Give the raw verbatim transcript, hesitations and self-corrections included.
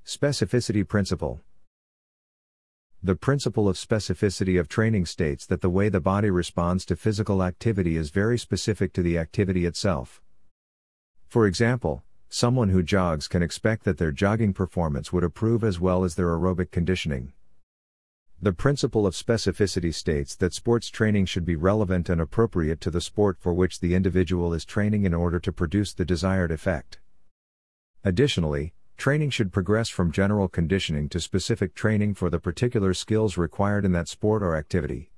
Specificity Principle. The principle of specificity of training states that the way the body responds to physical activity is very specific to the activity itself. For example, someone who jogs can expect that their jogging performance would improve as well as their aerobic conditioning. The principle of specificity states that sports training should be relevant and appropriate to the sport for which the individual is training in order to produce the desired effect. Additionally, training should progress from general conditioning to specific training for the particular skills required in that sport or activity.